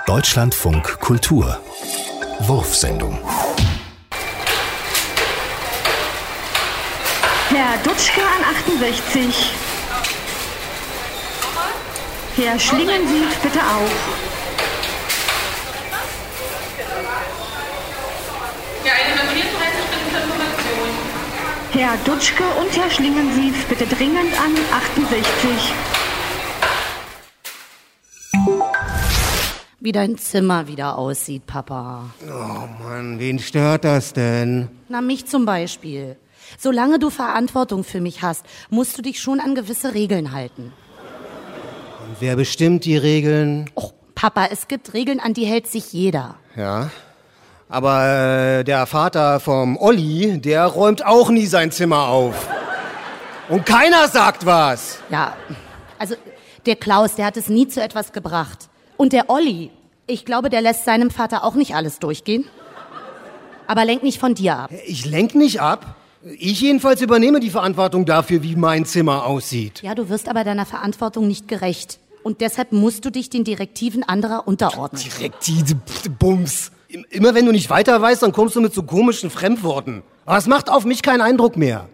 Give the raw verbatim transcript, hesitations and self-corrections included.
Deutschlandfunk Kultur Wurfsendung. Herr Dutschke an achtundsechzig. Herr Schlingensief bitte auch. Ja, eine Markierungsrechte zur Information. Herr Dutschke und Herr Schlingensief bitte dringend an achtundsechzig. Wie dein Zimmer wieder aussieht, Papa. Oh Mann, wen stört das denn? Na, mich zum Beispiel. Solange du Verantwortung für mich hast, musst du dich schon an gewisse Regeln halten. Und wer bestimmt die Regeln? Och, Papa, es gibt Regeln, an die hält sich jeder. Ja, aber äh, der Vater vom Olli, der räumt auch nie sein Zimmer auf. Und keiner sagt was. Ja, also der Klaus, der hat es nie zu etwas gebracht. Und der Olli, ich glaube, der lässt seinem Vater auch nicht alles durchgehen. Aber lenk nicht von dir ab. Ich lenk nicht ab. Ich jedenfalls übernehme die Verantwortung dafür, wie mein Zimmer aussieht. Ja, du wirst aber deiner Verantwortung nicht gerecht. Und deshalb musst du dich den Direktiven anderer unterordnen. Direktive Bums. Immer wenn du nicht weiter weißt, dann kommst du mit so komischen Fremdworten. Aber es macht auf mich keinen Eindruck mehr.